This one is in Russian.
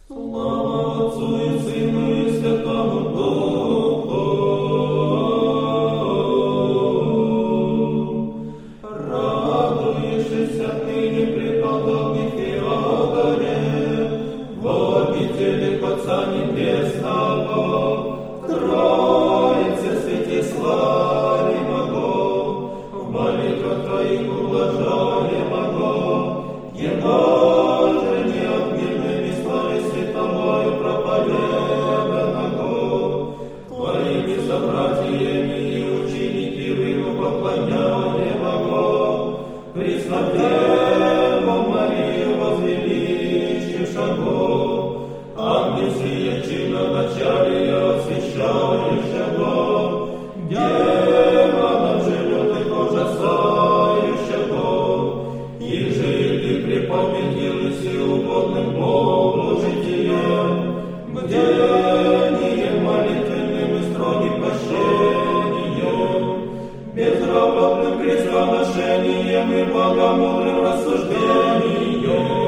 Слава Отцу и Сыну и Святому Духу. Радуешься отныне преподобный Феодоре, в обители Отца Небесного, Троице свети славимого, в молитвах Твоих ублажаемого, Его же неотменными славе световою проповеданного, Твоими собратьями и ученики Ему поклоняемого, Преснодеву Марию возвеличившего, ангельские чиноначалия освящающего, демонов же лютых ужасающего, и жили припомнил и угодным Богу житием, бдением молитвенным и строгим прощением, безропотным крестоношением и богомудрым рассуждением.